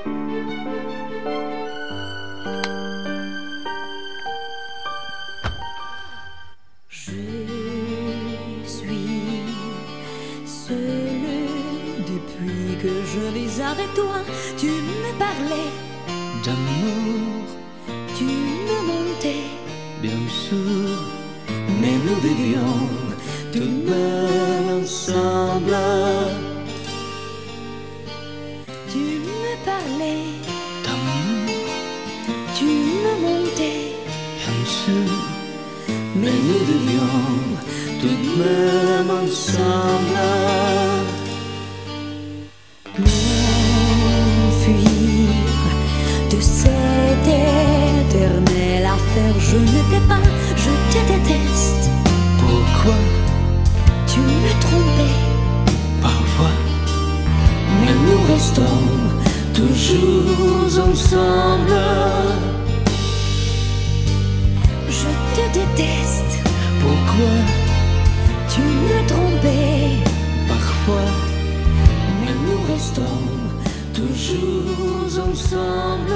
Je suis seule depuis que je vis avec toi. Tu me parlais d'amour, tu me montais, bien sûr, mais nous vivions tout de même ensemble. Tu me parlais, d'amour, tu me montais, bien sûr, mais nous vivions tout de même ensemble. M'enfuir de cette éternelle affaire, je ne peux pas, je te déteste. pourquoi Tu me trompais, parfois mais nous restons toujours ensemble. Je te déteste, pourquoi tu me trompais, parfois mais nous restons toujours ensemble.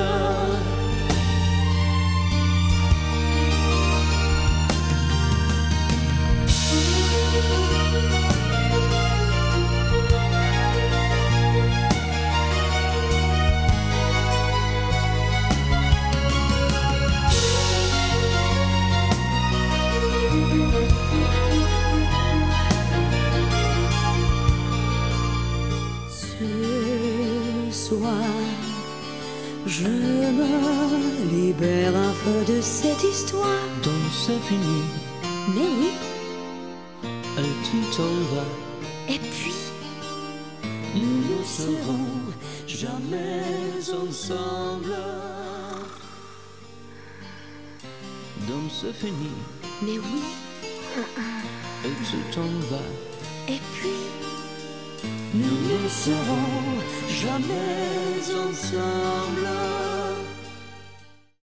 Ce soir, je me libère un peu de cette histoire. donc c'est fini Mais oui, et tu t'en vas. et puis nous ne serons jamais ensemble. donc c'est fini Mais oui, et tu t'en vas. et puis nous ne serons jamais ensemble.